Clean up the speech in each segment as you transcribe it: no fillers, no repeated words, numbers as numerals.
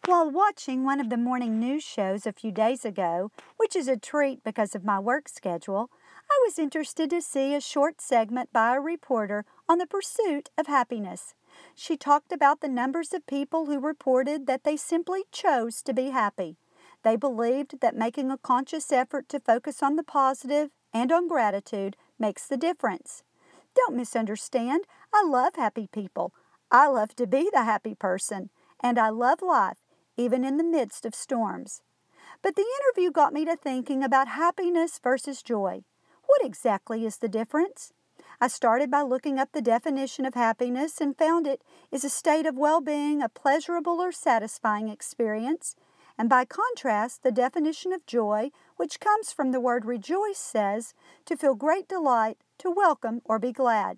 While watching one of the morning news shows a few days ago, which is a treat because of my work schedule, I was interested to see a short segment by a reporter on the pursuit of happiness. She talked about the numbers of people who reported that they simply chose to be happy. They believed that making a conscious effort to focus on the positive and on gratitude makes the difference. Don't misunderstand, I love happy people. I love to be the happy person, and I love life even in the midst of storms. But the interview got me to thinking about happiness versus joy. What exactly is the difference? I started by looking up the definition of happiness and found it is a state of well-being, a pleasurable or satisfying experience. And by contrast, the definition of joy, which comes from the word rejoice, says to feel great delight, to welcome or be glad.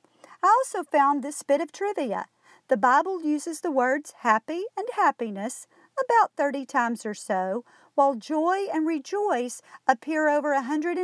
I also found this bit of trivia. The Bible uses the words happy and happiness about 30 times or so, while joy and rejoice appear over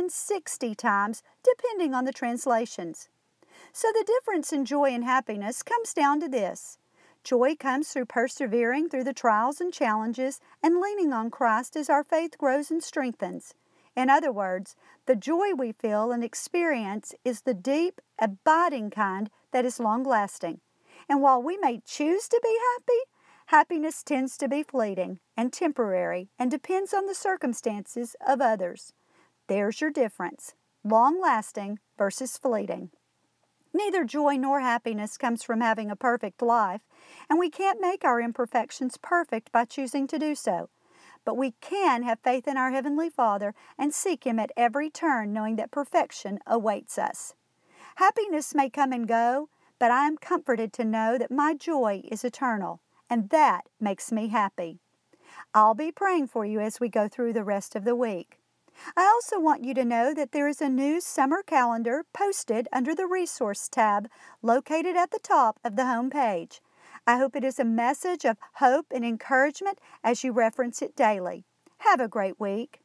160 times, depending on the translations. So the difference in joy and happiness comes down to this. Joy comes through persevering through the trials and challenges and leaning on Christ as our faith grows and strengthens. In other words, the joy we feel and experience is the deep, abiding kind that is long-lasting. And while we may choose to be happy, happiness tends to be fleeting and temporary and depends on the circumstances of others. There's your difference, long-lasting versus fleeting. Neither joy nor happiness comes from having a perfect life, and we can't make our imperfections perfect by choosing to do so. But we can have faith in our Heavenly Father and seek Him at every turn, knowing that perfection awaits us. Happiness may come and go, but I am comforted to know that my joy is eternal, and that makes me happy. I'll be praying for you as we go through the rest of the week. I also want you to know that there is a new summer calendar posted under the Resource tab located at the top of the home page. I hope it is a message of hope and encouragement as you reference it daily. Have a great week.